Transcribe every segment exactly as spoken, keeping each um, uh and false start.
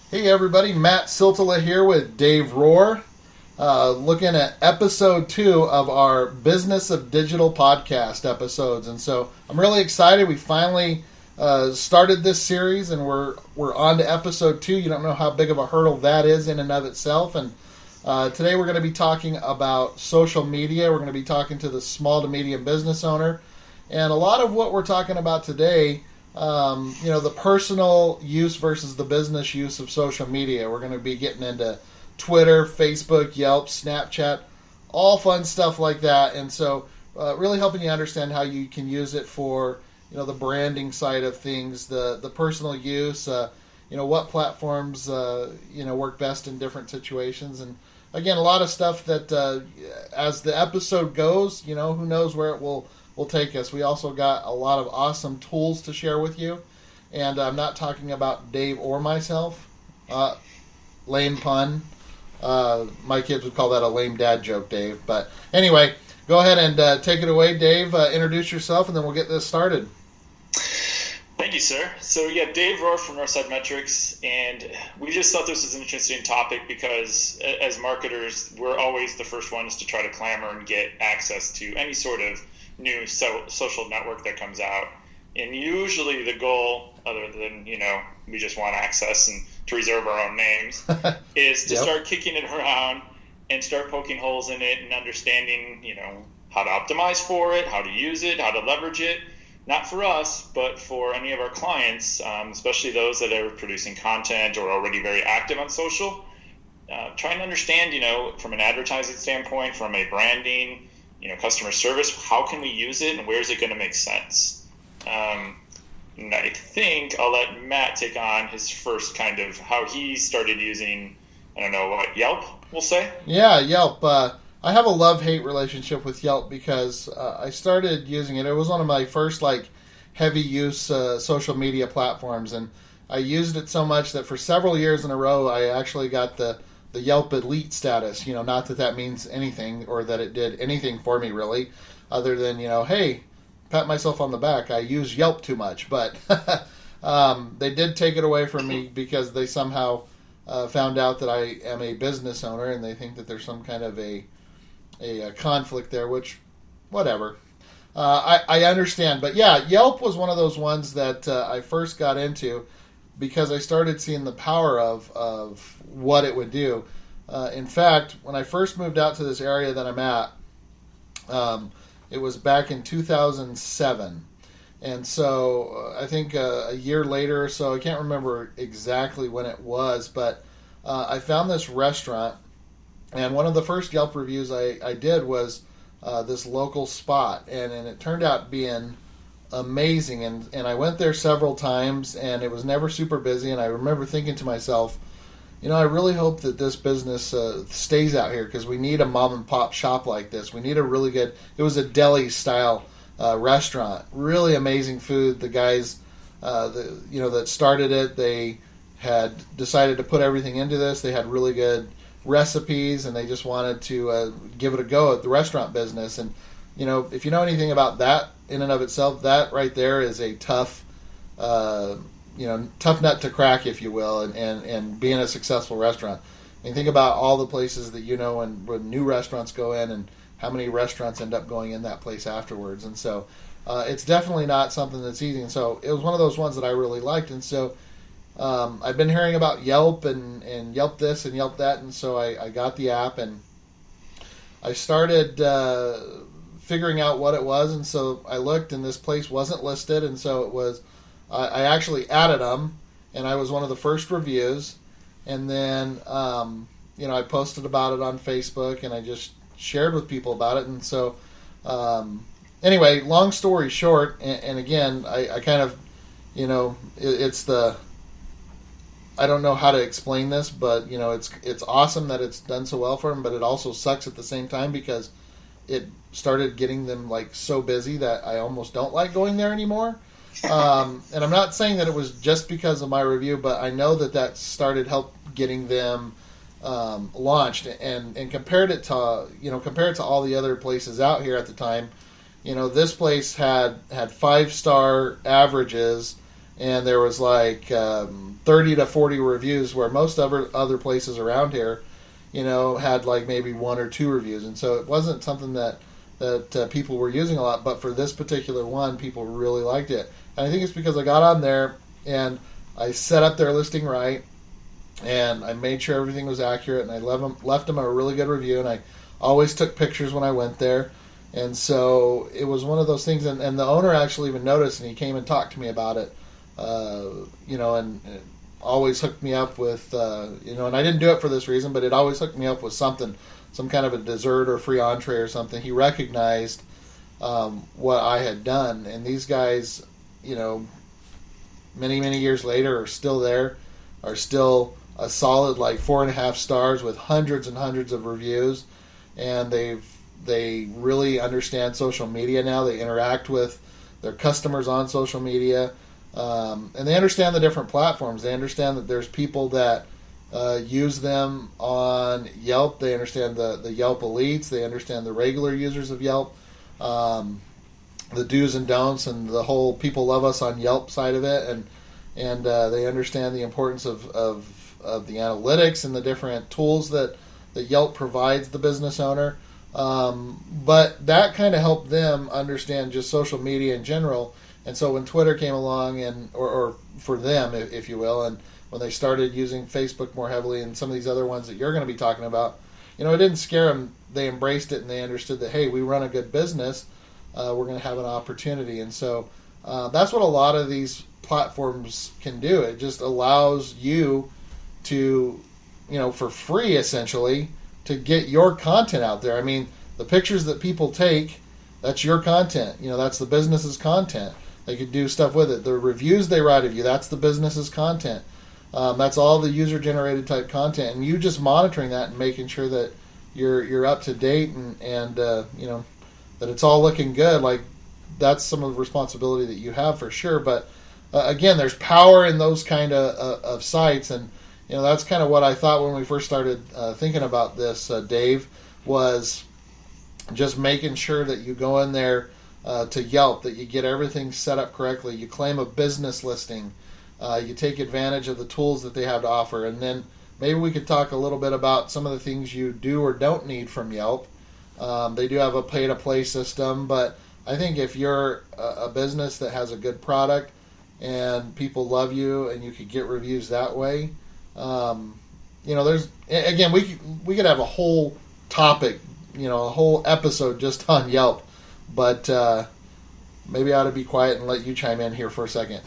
Hey everybody, Matt Siltala here with Dave Rohr, uh, looking at episode two of our Business of Digital podcast episodes. And so I'm really excited. We finally uh, started this series and we're we're on to episode two. You don't know how big of a hurdle that is in and of itself. And uh, today we're going to be talking about social media. We're going to be talking to the small to medium business owner. And a lot of what we're talking about today, Um, you know, the personal use versus the business use of social media. We're going to be getting into Twitter, Facebook, Yelp, Snapchat, all fun stuff like that. And so uh, really helping you understand how you can use it for, you know, the branding side of things, the, the personal use, uh, you know, what platforms, uh, you know, work best in different situations. And again, a lot of stuff that uh, as the episode goes, you know, who knows where it will will take us. We also got a lot of awesome tools to share with you. And I'm not talking about Dave or myself. Uh, lame pun. Uh, my kids would call that a lame dad joke, Dave. But anyway, go ahead and uh, take it away, Dave. Uh, introduce yourself, and then we'll get this started. Thank you, sir. So, yeah, Dave Rohr from Northside Metrics, and we just thought this was an interesting topic because as marketers, we're always the first ones to try to clamor and get access to any sort of new so, social network that comes out. And usually the goal, other than, you know, we just want access and to reserve our own names, is to Yep. start kicking it around and start poking holes in it and understanding, you know, how to optimize for it, how to use it, how to leverage it. Not for us, but for any of our clients, um, especially those that are producing content or already very active on social. Uh, trying to understand, you know, from an advertising standpoint, from a branding, you know, customer service, how can we use it and where is it going to make sense? Um, and I think I'll let Matt take on his first kind of how he started using, I don't know, what, Yelp, we'll say? Yeah, Yelp. Uh, I have a love-hate relationship with Yelp because uh, I started using it. It was one of my first, like, heavy-use uh, social media platforms, and I used it so much that for several years in a row, I actually got the the Yelp Elite status. You know, not that that means anything or that it did anything for me, really, other than, you know, hey, pat myself on the back, I use Yelp too much. But um, they did take it away from me because they somehow uh, found out that I am a business owner, and they think that there's some kind of a a, a conflict there, which, whatever. Uh, I, I understand. But yeah, Yelp was one of those ones that uh, I first got into because I started seeing the power of, of what it would do. Uh, in fact, when I first moved out to this area that I'm at, um, it was back in two thousand seven. And so uh, I think uh, a year later or so, I can't remember exactly when it was, but uh, I found this restaurant. And one of the first Yelp reviews I, I did was uh, this local spot. And, and it turned out being amazing. And, and I went there several times, and it was never super busy. And I remember thinking to myself, you know, I really hope that this business uh, stays out here because we need a mom and pop shop like this. We need a really good, it was a deli style uh, restaurant. Really amazing food. The guys, uh, the, you know, that started it, they had decided to put everything into this. They had really good recipes, and they just wanted to uh, give it a go at the restaurant business. And, you know, if you know anything about that in and of itself, that right there is a tough, uh, you know, tough nut to crack, if you will, and, and, and being a successful restaurant. And think about all the places that you know when, when new restaurants go in and how many restaurants end up going in that place afterwards. And so uh, it's definitely not something that's easy. And so it was one of those ones that I really liked. And so Um, I've been hearing about Yelp and, and Yelp this and Yelp that, and so I, I got the app and I started uh, figuring out what it was, and so I looked and this place wasn't listed, and so it was, I, I actually added them, and I was one of the first reviews, and then, um, you know, I posted about it on Facebook, and I just shared with people about it, and so, um, anyway, long story short, and, and again, I, I kind of, you know, it, it's the, I don't know how to explain this, but you know, it's it's awesome that it's done so well for them, but it also sucks at the same time because it started getting them like so busy that I almost don't like going there anymore. Um, and I'm not saying that it was just because of my review, but I know that that started help getting them um, launched, and and compared it to you know compared to all the other places out here at the time, you know, this place had had five star averages. and there was like um, thirty to forty reviews, where most other other places around here, you know, had like maybe one or two reviews, and so it wasn't something that that uh, people were using a lot. But for this particular one, people really liked it, and I think it's because I got on there and I set up their listing right, and I made sure everything was accurate, and I left them left them a really good review, and I always took pictures when I went there. And so it was one of those things, and, and the owner actually even noticed, and he came and talked to me about it, uh, you know, and, and always hooked me up with, uh, you know, and I didn't do it for this reason, but it always hooked me up with something, some kind of a dessert or free entree or something. He recognized um, what I had done, and these guys, you know, many, many years later are still there, are still a solid like four and a half stars with hundreds and hundreds of reviews, and they've They really understand social media now. They interact with their customers on social media, um, and they understand the different platforms. They understand that there's people that uh, use them on Yelp. They understand the, the Yelp elites. They understand the regular users of Yelp, um, the do's and don'ts, and the whole people love us on Yelp side of it. And and uh, they understand the importance of, of, of the analytics and the different tools that, that Yelp provides the business owner. Um, but that kind of helped them understand just social media in general. And so when Twitter came along, and or, or for them, if, if you will, and when they started using Facebook more heavily and some of these other ones that you're going to be talking about, you know, it didn't scare them. They embraced it, and they understood that, hey, we run a good business. Uh, we're going to have an opportunity. And so uh, that's what a lot of these platforms can do. It just allows you to, you know, for free, essentially, to get your content out there. I mean, the pictures that people take, that's your content. You know, that's the business's content. They could do stuff with it. The reviews they write of you, that's the business's content. Um, that's all the user-generated type content, and you just monitoring that and making sure that you're you're up to date and and uh, you know, that it's all looking good. Like, that's some of the responsibility that you have for sure. But uh, again, there's power in those kind of uh, of sites, and you know, that's kind of what I thought when we first started uh, thinking about this, uh, Dave, was just making sure that you go in there uh, to Yelp, that you get everything set up correctly, you claim a business listing, uh, you take advantage of the tools that they have to offer, and then maybe we could talk a little bit about some of the things you do or don't need from Yelp. Um, they do have a pay-to-play system, but I think if you're a, a business that has a good product and people love you and you could get reviews that way, Um, you know, there's again we could, we could have a whole topic, you know, a whole episode just on Yelp, but uh, maybe I ought to be quiet and let you chime in here for a second.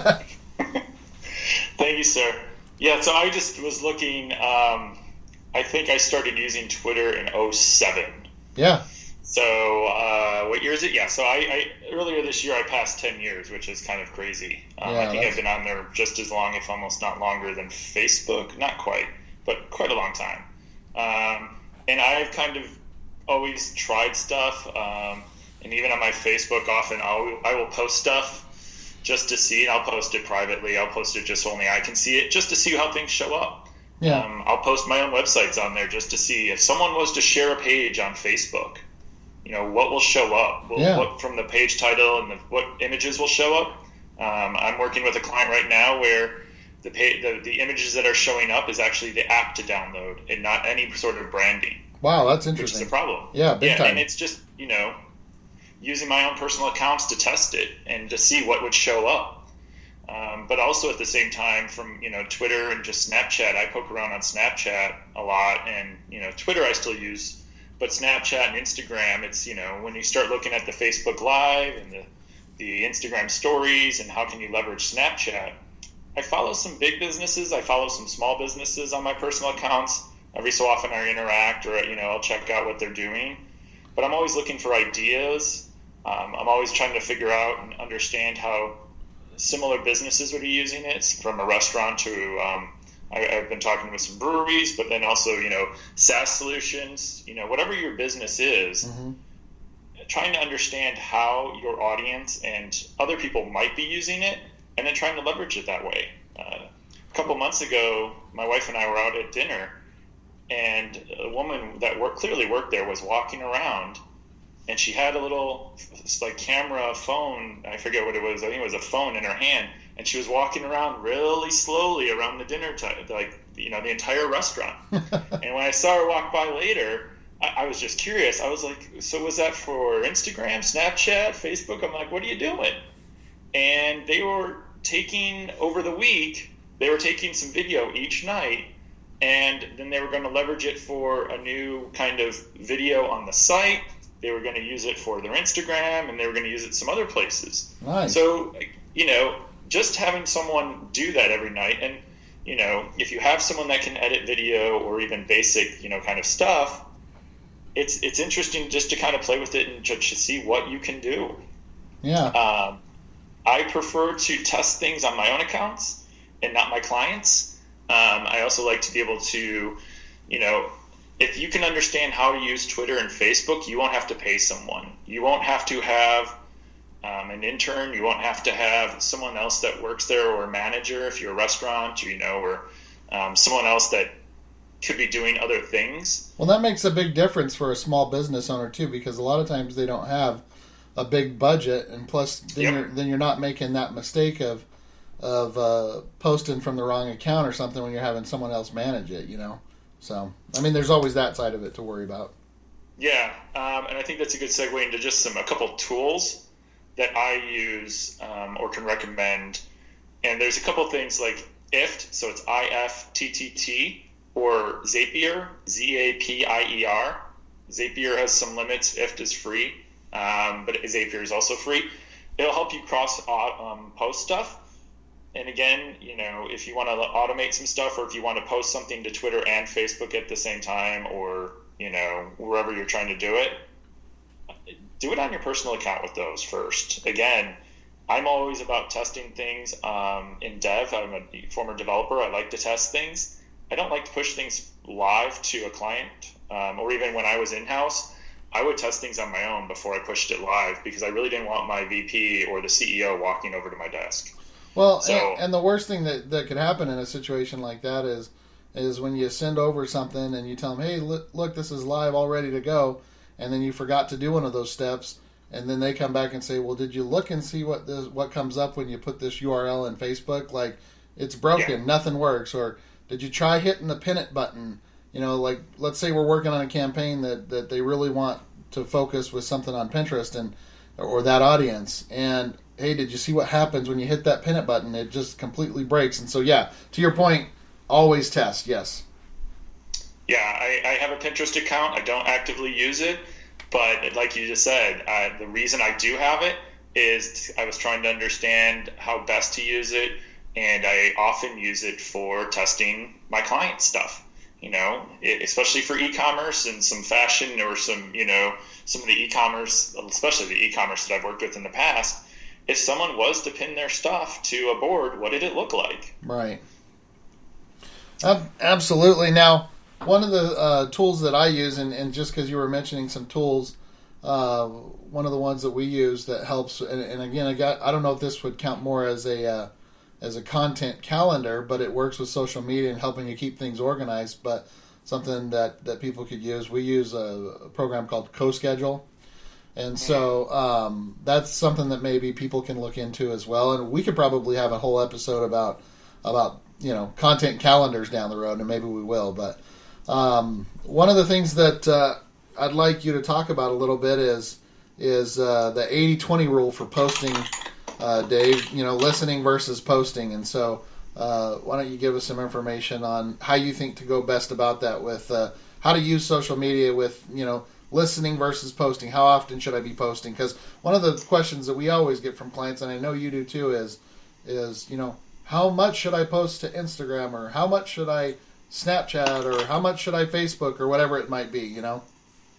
Thank you, sir. Yeah, so I just was looking. Um, I think I started using Twitter in oh seven. Yeah. So uh, what year is it? Yeah. So I, I earlier this year I passed ten years, which is kind of crazy. Um, yeah, I think that's... I've been on there just as long, if almost not longer, than Facebook. Not quite, but quite a long time. Um, and I've kind of always tried stuff, um, and even on my Facebook, often I'll, I will post stuff just to see it. I'll post it privately. I'll post it just so only I can see it, just to see how things show up. Yeah. Um, I'll post my own websites on there just to see if someone was to share a page on Facebook. You know, what will show up? Will, yeah. What from the page title and the, what images will show up? Um, I'm working with a client right now where the, pay, the the images that are showing up is actually the app to download and not any sort of branding. Wow, that's interesting. Which is a problem. Yeah, big yeah, time. And it's just, you know, using my own personal accounts to test it and to see what would show up. Um, but also at the same time, from, you know, Twitter and just Snapchat, I poke around on Snapchat a lot, and, you know, Twitter I still use, but Snapchat and Instagram, it's, you know, when you start looking at the Facebook Live and the, the Instagram stories and how can you leverage Snapchat, I follow some big businesses, I follow some small businesses on my personal accounts. Every so often I interact, or, you know, I'll check out what they're doing. But I'm always looking for ideas. Um, I'm always trying to figure out and understand how similar businesses would be using it, from a restaurant to, um, I, I've been talking with some breweries, but then also, you know, SaaS solutions, you know, whatever your business is, mm-hmm. trying to understand how your audience and other people might be using it, and then trying to leverage it that way. Uh, a couple months ago, my wife and I were out at dinner, and a woman that worked, clearly worked there was walking around, and she had a little like camera phone, I forget what it was, I think it was a phone in her hand, and she was walking around really slowly around the dinner time, like, you know, the entire restaurant. And when I saw her walk by later, I, I was just curious. I was like, so was that for Instagram, Snapchat, Facebook? I'm like, what are you doing? And they were taking, over the week, they were taking some video each night, and then they were going to leverage it for a new kind of video on the site. They were going to use it for their Instagram, and they were going to use it some other places. Nice. So, you know, just having someone do that every night, and, you know, if you have someone that can edit video or even basic, you know, kind of stuff, it's it's interesting just to kind of play with it and just to see what you can do. Yeah. Um, I prefer to test things on my own accounts and not my clients. Um, I also like to be able to, you know, if you can understand how to use Twitter and Facebook, you won't have to pay someone. You won't have to have um, an intern. You won't have to have someone else that works there, or a manager if you're a restaurant, you know, or um, someone else that could be doing other things. Well, that makes a big difference for a small business owner too, because a lot of times they don't have a big budget, and plus then, yep. you're, then you're not making that mistake of of uh, posting from the wrong account or something when you're having someone else manage it, you know. So, I mean, there's always that side of it to worry about. Yeah, um, and I think that's a good segue into just some a couple tools that I use um, or can recommend. And there's a couple things like I F T, so it's I F T T T, or Zapier, Z A P I E R. Zapier has some limits. I F T is free, um, but Zapier is also free. It'll help you cross um, post stuff. And again, you know, if you want to automate some stuff, or if you want to post something to Twitter and Facebook at the same time, or, you know, wherever you're trying to do it, do it on your personal account with those first. Again, I'm always about testing things um, in dev. I'm a former developer. I like to test things. I don't like to push things live to a client, um, or even when I was in-house, I would test things on my own before I pushed it live, because I really didn't want my V P or the C E O walking over to my desk. Well, so, and, and the worst thing that, that could happen in a situation like that is is when you send over something and you tell them, hey, look, look, this is live, all ready to go, and then you forgot to do one of those steps, and then they come back and say, well, did you look and see what this, what comes up when you put this U R L in Facebook? Like, it's broken, yeah. Nothing works. Or did you try hitting the pin it button? You know, like, let's say we're working on a campaign that, that they really want to focus with something on Pinterest and or that audience, and hey, did you see what happens when you hit that pin it button? It just completely breaks. And so, yeah, to your point, always test, yes. Yeah, I, I have a Pinterest account. I don't actively use it, but like you just said, uh, the reason I do have it is I was trying to understand how best to use it, and I often use it for testing my client stuff. You know, it, especially for e-commerce and some fashion, or some, you know, some of the e-commerce, especially the e-commerce that I've worked with in the past. If someone was to pin their stuff to a board, what did it look like? Right. Uh, absolutely. Now, one of the uh, tools that I use, and, and just because you were mentioning some tools, uh, one of the ones that we use that helps, and, and again, I got I don't know if this would count more as a uh, as a content calendar, but it works with social media and helping you keep things organized. But something that, that people could use, we use a, a program called CoSchedule. And so um, that's something that maybe people can look into as well. And we could probably have a whole episode about, about you know, content calendars down the road, and maybe we will. But um, one of the things that uh, I'd like you to talk about a little bit is is uh, the eighty twenty rule for posting, uh, Dave, you know, listening versus posting. And so uh, why don't you give us some information on how you think to go best about that, with uh, how to use social media with, you know, listening versus posting. How often should I be posting? Because one of the questions that we always get from clients, and I know you do too, is, is you know, how much should I post to Instagram, or how much should I Snapchat, or how much should I Facebook, or whatever it might be, you know?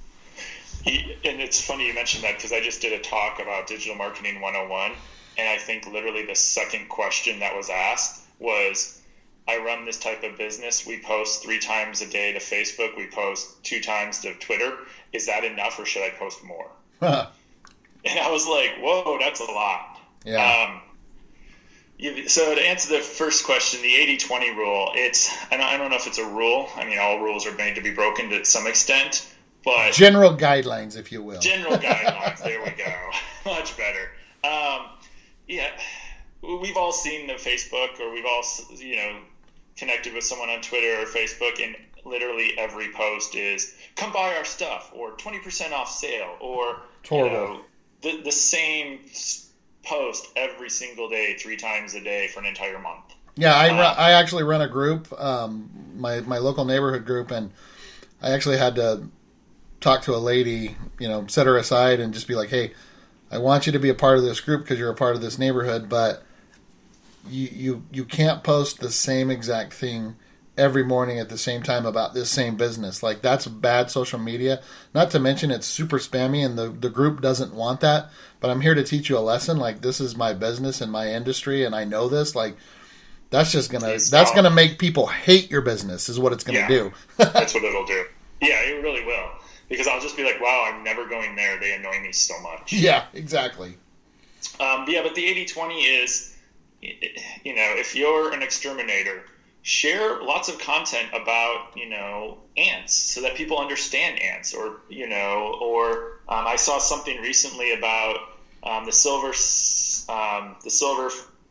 And it's funny you mentioned that, because I just did a talk about Digital Marketing one oh one, and I think literally the second question that was asked was, I run this type of business. We post three times a day to Facebook. We post two times to Twitter. Is that enough, or should I post more? Huh. And I was like, whoa, that's a lot. Yeah. Um, you, so to answer the first question, the eighty twenty rule, it's, I don't, I don't know if it's a rule. I mean, all rules are made to be broken to some extent, but general guidelines, if you will. General guidelines. There we go. Much better. Um, yeah. we've all seen the Facebook, or we've all, you know, connected with someone on Twitter or Facebook, and literally every post is come buy our stuff, or twenty percent off sale, or you know, the the same post every single day, three times a day for an entire month. Yeah, I um, run, I actually run a group, um, my my local neighborhood group, and I actually had to talk to a lady, you know, set her aside and just be like, hey, I want you to be a part of this group because you're a part of this neighborhood, but you, you you can't post the same exact thing every morning at the same time about this same business. Like, that's bad social media. Not to mention it's super spammy, and the, the group doesn't want that. But I'm here to teach you a lesson. Like, this is my business and my industry, and I know this. Like, that's just gonna it's that's gonna make people hate your business. Is what it's gonna yeah, do. That's what it'll do. Yeah, it really will. Because I'll just be like, wow, I'm never going there. They annoy me so much. Yeah, exactly. Um, yeah, but the eighty twenty is, you know, if you're an exterminator, share lots of content about, you know, ants so that people understand ants, or, you know, or um, I saw something recently about um, the silver, um, the silver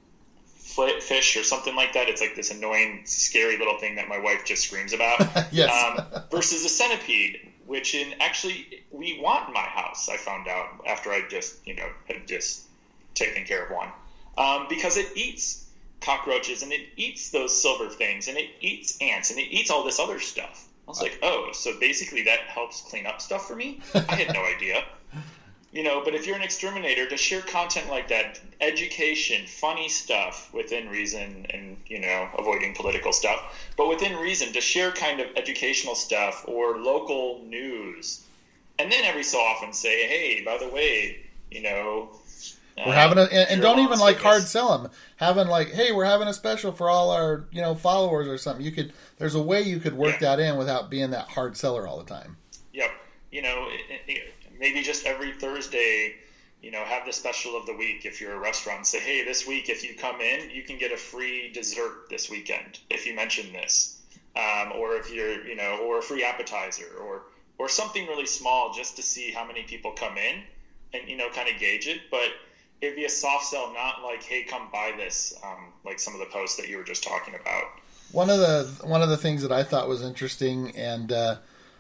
fish or something like that. It's like this annoying, scary little thing that my wife just screams about. Yes. Um, versus a centipede, which in actually we want in my house. I found out after I just, you know, had just taken care of one, um, because it eats cockroaches and it eats those silver things and it eats ants and it eats all this other stuff. I was like, oh, so basically that helps clean up stuff for me? I had no idea. You know, but if you're an exterminator, to share content like that, education, funny stuff within reason, and, you know, avoiding political stuff, but within reason, to share kind of educational stuff or local news, and then every so often say, hey, by the way, you know, we're uh, having a, and, and don't even like hard sell them. Having like, hey, we're having a special for all our, you know, followers or something. You could, there's a way you could work yeah. that in without being that hard seller all the time. Yep. You know, it, it, maybe just every Thursday, you know, have the special of the week if you're a restaurant, and say, hey, this week if you come in, you can get a free dessert this weekend if you mention this. Um, or if you're, you know, or a free appetizer, or or something really small just to see how many people come in and, you know, kind of gauge it. But it'd be a soft sell, not like, hey, come buy this, um, like some of the posts that you were just talking about. One of the one of the things that I thought was interesting, and uh,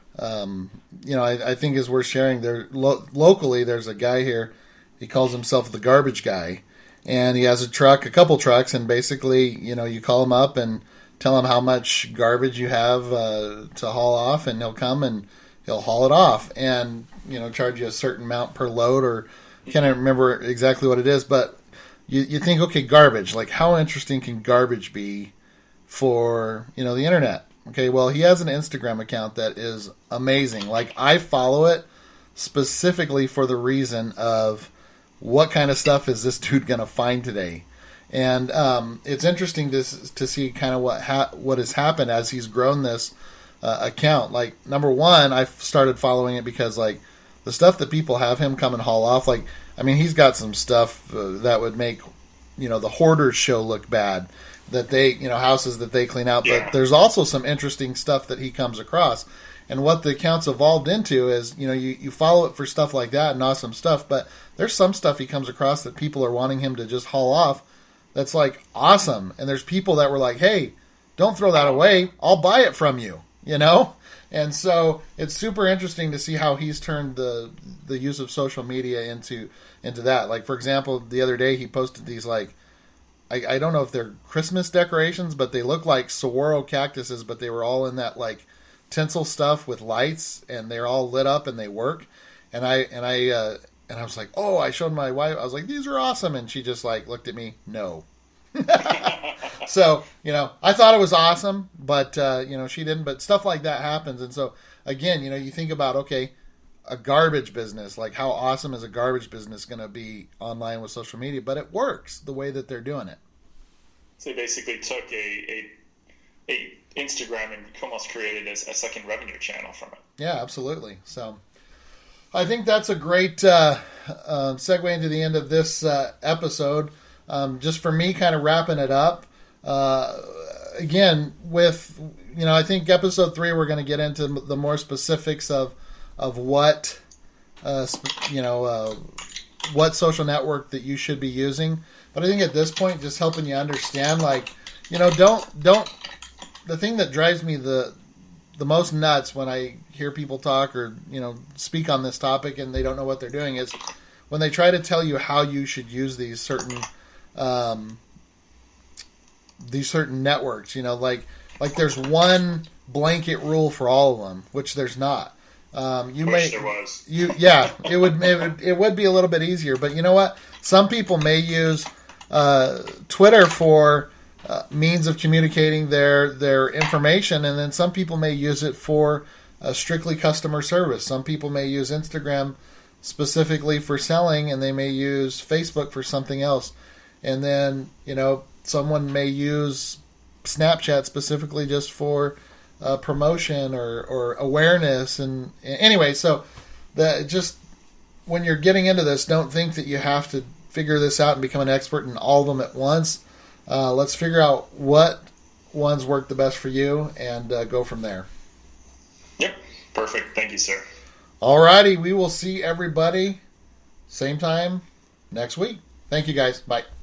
um, you know, I, I think is worth sharing. There lo- locally, there's a guy here. He calls himself the Garbage Guy, and he has a truck, a couple trucks, and basically, you know, you call him up and tell him how much garbage you have uh, to haul off, and he'll come and he'll haul it off, and, you know, charge you a certain amount per load, or can't remember exactly what it is, but you, you think, okay, garbage, like how interesting can garbage be for, you know, the internet? Okay, well, he has an Instagram account that is amazing. Like, I follow it specifically for the reason of what kind of stuff is this dude going to find today? And um, it's interesting to to see kind of what ha- what has happened as he's grown this uh, account. Like, number one, I started following it because, like, the stuff that people have him come and haul off, like, I mean, he's got some stuff uh, that would make, you know, the Hoarders show look bad, that they, you know, houses that they clean out. Yeah. But there's also some interesting stuff that he comes across. And what the account's evolved into is, you know, you, you follow it for stuff like that and awesome stuff, but there's some stuff he comes across that people are wanting him to just haul off that's, like, awesome. And there's people that were like, hey, don't throw that away. I'll buy it from you, you know? And so it's super interesting to see how he's turned the the use of social media into into that. Like, for example, the other day he posted these, like, I, I don't know if they're Christmas decorations, but they look like saguaro cactuses, but they were all in that, like, tinsel stuff with lights, and they're all lit up and they work. And I and I uh, and I was like, oh, I showed my wife. I was like, these are awesome, and she just, like, looked at me. No. So, you know, I thought it was awesome, but, uh, you know, she didn't. But stuff like that happens. And so, again, you know, you think about, okay, a garbage business, like how awesome is a garbage business going to be online with social media? But it works the way that they're doing it. So they basically took a, a, a Instagram and almost created a, a second revenue channel from it. Yeah, absolutely. So I think that's a great uh, uh, segue into the end of this uh, episode. Um, just for me, kind of wrapping it up. Uh, again, with, you know, I think episode three, we're going to get into the more specifics of of what, uh, you know, uh, what social network that you should be using. But I think at this point, just helping you understand, like, you know, don't don't. The thing that drives me the the most nuts when I hear people talk or, you know, speak on this topic and they don't know what they're doing is when they try to tell you how you should use these certain um, these certain networks. You know, like like there's one blanket rule for all of them, which there's not. Um, you Wish may, there was. you yeah, it would, it would it would be a little bit easier, but you know what? Some people may use uh, Twitter for uh, means of communicating their their information, and then some people may use it for uh, strictly customer service. Some people may use Instagram specifically for selling, and they may use Facebook for something else. And then, you know, someone may use Snapchat specifically just for Uh, promotion or, or awareness. And anyway, so that just when you're getting into this, don't think that you have to figure this out and become an expert in all of them at once. Uh, let's figure out what ones work the best for you and uh, go from there. Yep. Perfect. Thank you, sir. Alrighty. We will see everybody same time next week. Thank you guys. Bye.